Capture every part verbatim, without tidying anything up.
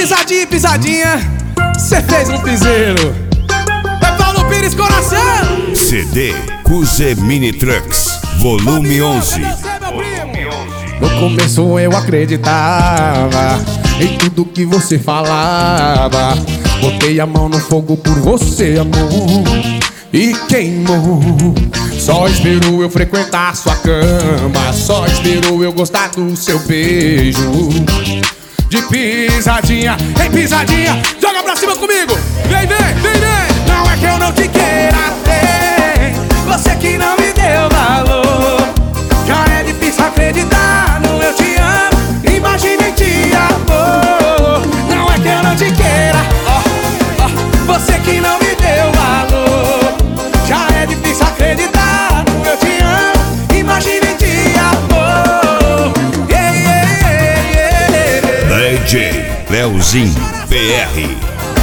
pisadinha, pisadinha, cê fez um piseiro. É Paulo Pires Coração. C D Cuse Mini Trucks, volume onze. No começo eu acreditava em tudo que você falava. Botei a mão no fogo por você, amor, e queimou. Só esperou eu frequentar sua cama, só esperou eu gostar do seu beijo. De pisadinha em pisadinha, joga pra cima comigo. Vem, vem, vem, vem. Não é que eu não te queira ter, você que não me deu valor. Já é difícil acreditar no eu te amo, imagina em te amor. Não é que eu não te queira, ó, ó, você que não me deu valor. Já é difícil acreditar no eu te amo, imagina em te amor. Yeah, yeah, yeah, yeah. D J Leozinho P R.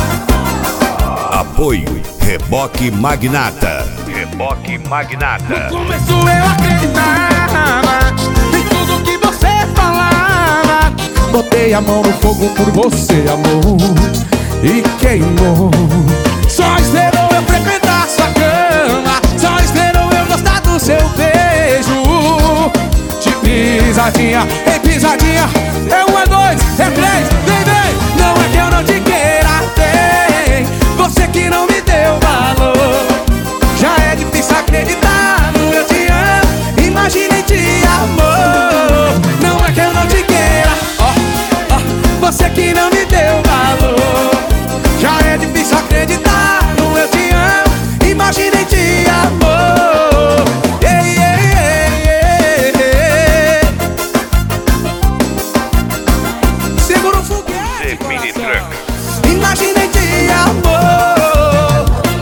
Apoio Reboque Magnata. Reboque Magnata. No começo eu acreditava em tudo que você falava. Botei a mão no fogo por você, amor, e queimou. Só esperou eu frequentar sua cama, só esperou eu gostar do seu beijo. De pisadinha em pisadinha, é um, é dois, é três, vem, vem. Não é que eu não te queira ter, você que não me deu valor. Já é difícil acreditar no eu te amo, imagina em te amor. Não é que eu não te queira, ó, ó, você que não me deu valor. Já é difícil acreditar no eu te amo, imagina em te amor. Yeah, yeah, yeah, yeah. Segura o foguete, coração. Imagina em te amor.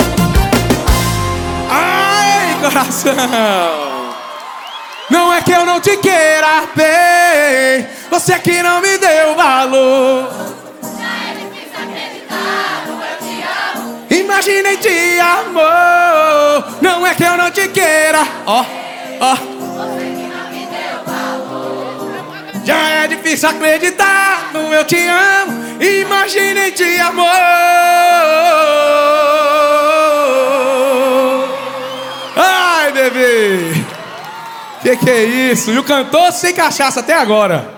Ai, coração. Não é que eu não te queira bem, você que não me deu valor. Já é difícil acreditar no eu te amo, Imagina em te amor. Não é que eu não te queira, ó, ó. você que não me deu valor. Já é difícil acreditar no eu te amo, imagina em te amor. Ai, bebê, que que é isso? E o cantor sem cachaça até agora.